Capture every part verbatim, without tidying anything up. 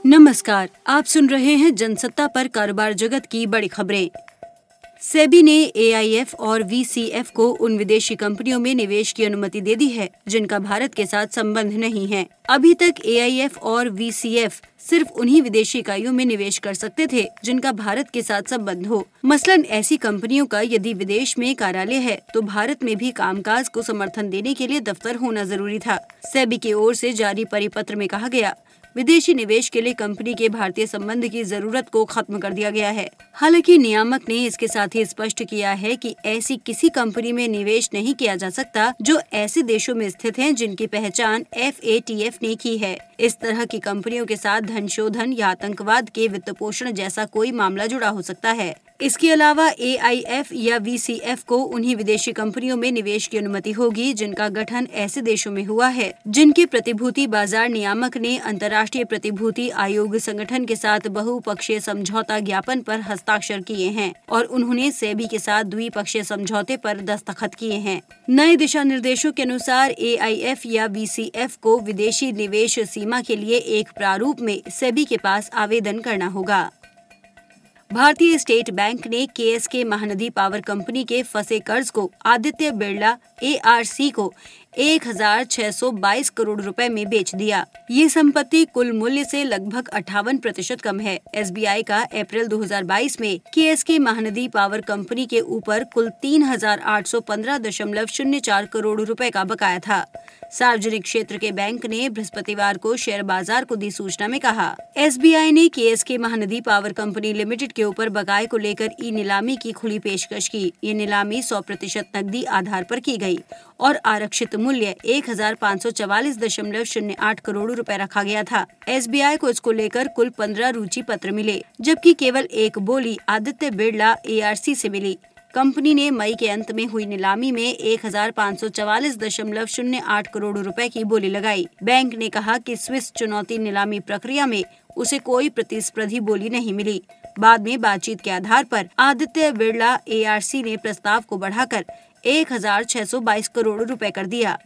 नमस्कार, आप सुन रहे हैं जनसत्ता पर कारोबार जगत की बड़ी खबरें। सेबी ने ए आई एफ और वी सी एफ को उन विदेशी कंपनियों में निवेश की अनुमति दे दी है जिनका भारत के साथ संबंध नहीं है। अभी तक ए आई एफ और वी सी एफ सिर्फ उन्हीं विदेशी इकाइयों में निवेश कर सकते थे जिनका भारत के साथ संबंध हो। मसलन ऐसी कंपनियों का यदि विदेश में कार्यालय है तो भारत में भी कामकाज को समर्थन देने के लिए दफ्तर होना जरूरी था। सेबी की ओर से जारी परिपत्र में कहा गया, विदेशी निवेश के लिए कंपनी के भारतीय संबंध की जरूरत को खत्म कर दिया गया है। हालांकि नियामक ने इसके साथ ही स्पष्ट किया है कि ऐसी किसी कंपनी में निवेश नहीं किया जा सकता जो ऐसे देशों में स्थित हैं जिनकी पहचान एफ ए टी एफ ने की है। इस तरह की कंपनियों के साथ धन शोधन या आतंकवाद के वित्त पोषण जैसा कोई मामला जुड़ा हो सकता है। इसके अलावा ए आई एफ या वी सी एफ को उन्हीं विदेशी कंपनियों में निवेश की अनुमति होगी जिनका गठन ऐसे देशों में हुआ है जिनके प्रतिभूति बाजार नियामक ने अंतर्राष्ट्रीय प्रतिभूति आयोग संगठन के साथ बहुपक्षीय समझौता ज्ञापन पर हस्ताक्षर किए हैं और उन्होंने सेबी के साथ द्विपक्षीय समझौते पर दस्तखत किए हैं। नए दिशा निर्देशों के अनुसार ए आई एफ या वी सी एफ को विदेशी निवेश सीमा के लिए एक प्रारूप में सेबी के पास आवेदन करना होगा। भारतीय स्टेट बैंक ने के एस के महानदी पावर कंपनी के फंसे कर्ज को Aditya Birla A R C को एक हजार छह सौ बाईस करोड़ रुपए में बेच दिया। ये संपत्ति कुल मूल्य से लगभग अट्ठावन प्रतिशत कम है। एस बी आई का अप्रैल दो हज़ार बाईस में के एस के महानदी पावर कंपनी के ऊपर कुल तीन हजार आठ सौ पंद्रह दशमलव शून्य चार करोड़ रुपए का बकाया था। सार्वजनिक क्षेत्र के बैंक ने बृहस्पतिवार को शेयर बाजार को दी सूचना में कहा, एस बी आई ने के एस के महानदी पावर कंपनी लिमिटेड के ऊपर बकाये को लेकर ई नीलामी की खुली पेशकश की। ये नीलामी सौ प्रतिशत नकदी आधार पर की गई और आरक्षित मूल्य एक हजार पाँच सौ चवालीस दशमलव शून्य आठ करोड़ रुपए रखा गया था। एस बी आई को इसको लेकर कुल पंद्रह रुचि पत्र मिले, जबकि केवल एक बोली Aditya Birla A R C से मिली। कंपनी ने मई के अंत में हुई नीलामी में एक हजार पाँच सौ चवालीस दशमलव शून्य आठ करोड़ रुपए की बोली लगाई। बैंक ने कहा कि स्विस चुनौती नीलामी प्रक्रिया में उसे कोई प्रतिस्पर्धी बोली नहीं मिली। बाद में बातचीत के आधार पर Aditya Birla A R C ने प्रस्ताव को बढ़ाकर एक हजार छह सौ बाईस करोड़ रुपए कर दिया।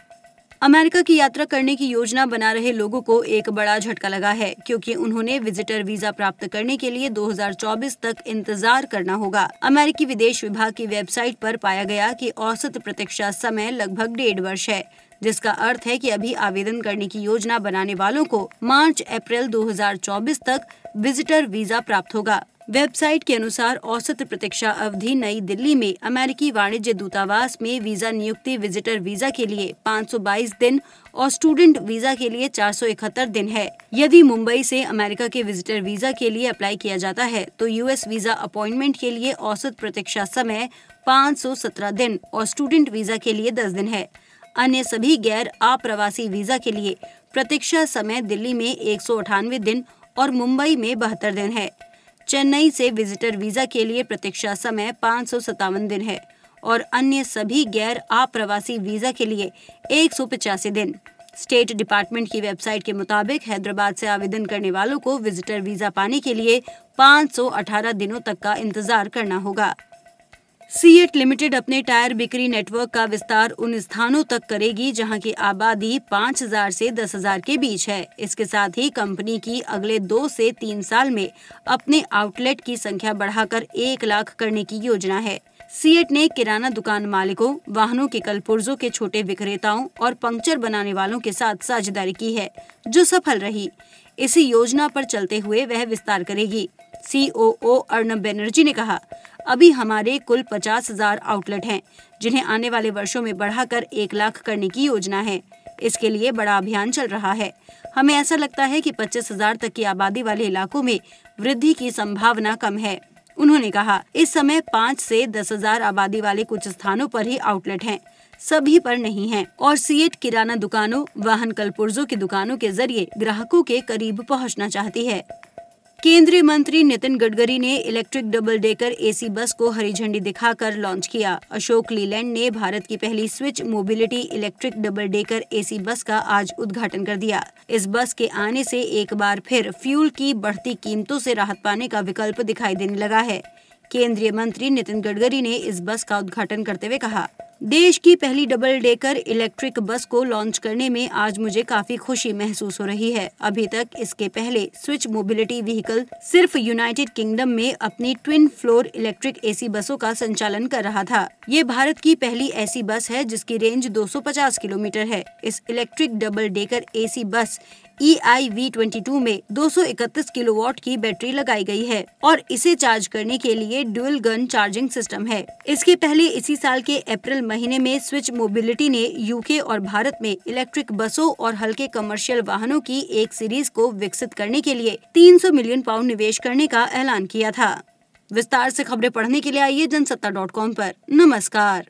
अमेरिका की यात्रा करने की योजना बना रहे लोगों को एक बड़ा झटका लगा है, क्योंकि उन्होंने विजिटर वीजा प्राप्त करने के लिए दो हज़ार चौबीस तक इंतजार करना होगा। अमेरिकी विदेश विभाग की वेबसाइट पर पाया गया कि औसत प्रतीक्षा समय लगभग डेढ़ वर्ष है, जिसका अर्थ है कि अभी आवेदन करने की योजना बनाने वालों को मार्च अप्रैल दो हज़ार चौबीस तक विजिटर वीजा प्राप्त होगा। वेबसाइट के अनुसार औसत प्रतीक्षा अवधि नई दिल्ली में अमेरिकी वाणिज्य दूतावास में वीजा नियुक्ति विजिटर वीजा के लिए पाँच सौ बाईस दिन और स्टूडेंट वीजा के लिए चार सौ इकहत्तर दिन है। यदि मुंबई से अमेरिका के विजिटर वीजा के लिए अप्लाई किया जाता है तो यू एस वीजा अपॉइंटमेंट के लिए औसत प्रतीक्षा समय पाँच सौ सत्रह दिन और स्टूडेंट वीजा के लिए दस दिन है। अन्य सभी गैर अप्रवासी वीजा के लिए प्रतीक्षा समय दिल्ली में एक सौ अठानवे दिन और मुंबई में बहत्तर दिन है। चेन्नई से विजिटर वीजा के लिए प्रतीक्षा समय पाँच सौ सत्तावन दिन है और अन्य सभी गैर अप्रवासी वीजा के लिए एक सौ पचासी दिन। स्टेट डिपार्टमेंट की वेबसाइट के मुताबिक हैदराबाद से आवेदन करने वालों को विजिटर वीजा पाने के लिए पाँच सौ अठारह दिनों तक का इंतजार करना होगा। सीएट लिमिटेड अपने टायर बिक्री नेटवर्क का विस्तार उन स्थानों तक करेगी जहां की आबादी पाँच हज़ार से दस हज़ार के बीच है। इसके साथ ही कंपनी की अगले दो से तीन साल में अपने आउटलेट की संख्या बढ़ाकर एक लाख करने की योजना है। सीएट ने किराना दुकान मालिकों, वाहनों के कलपुर्जों के छोटे विक्रेताओं और पंक्चर बनाने वालों के साथ साझेदारी की है, जो सफल रही। इसी योजना पर चलते हुए वह विस्तार करेगी। सी ओ ओ अर्नब बनर्जी ने कहा, अभी हमारे कुल पचास हजार आउटलेट हैं, जिन्हें आने वाले वर्षों में बढ़ाकर एक लाख करने की योजना है। इसके लिए बड़ा अभियान चल रहा है। हमें ऐसा लगता है कि पच्चीस हजार तक की आबादी वाले इलाकों में वृद्धि की संभावना कम है। उन्होंने कहा, इस समय पाँच से दस हजार आबादी वाले कुछ स्थानों पर ही आउटलेट हैं, सभी पर नहीं है और सीएट किराना दुकानों, वाहन कलपुर्जों की दुकानों के जरिए ग्राहकों के करीब पहुंचना चाहती है। केंद्रीय मंत्री नितिन गडकरी ने electric double decker A C bus को हरी झंडी दिखाकर लॉन्च किया। अशोक लीलैंड ने भारत की पहली switch mobility electric double decker A C bus का आज उद्घाटन कर दिया। इस बस के आने से एक बार फिर फ्यूल की बढ़ती कीमतों से राहत पाने का विकल्प दिखाई देने लगा है। केंद्रीय मंत्री नितिन गडकरी ने इस बस का उद्घाटन करते हुए कहा, देश की पहली डबल डेकर इलेक्ट्रिक बस को लॉन्च करने में आज मुझे काफी खुशी महसूस हो रही है। अभी तक इसके पहले स्विच मोबिलिटी व्हीकल सिर्फ यूनाइटेड किंगडम में अपनी ट्विन फ्लोर इलेक्ट्रिक एसी बसों का संचालन कर रहा था। ये भारत की पहली ऐसी बस है जिसकी रेंज दो सौ पचास किलोमीटर है। इस electric double decker AC bus E I we बाईस में दो सौ इकतीस किलोवाट की बैटरी लगाई गई है और इसे चार्ज करने के लिए ड्यूल गन चार्जिंग सिस्टम है। इसके पहले इसी साल के अप्रैल महीने में स्विच मोबिलिटी ने यूके और भारत में इलेक्ट्रिक बसों और हल्के कमर्शियल वाहनों की एक सीरीज को विकसित करने के लिए तीन सौ मिलियन पाउंड निवेश करने का ऐलान किया था। विस्तार से खबरें पढ़ने के लिए आइए जनसत्ता डॉट कॉम पर। नमस्कार।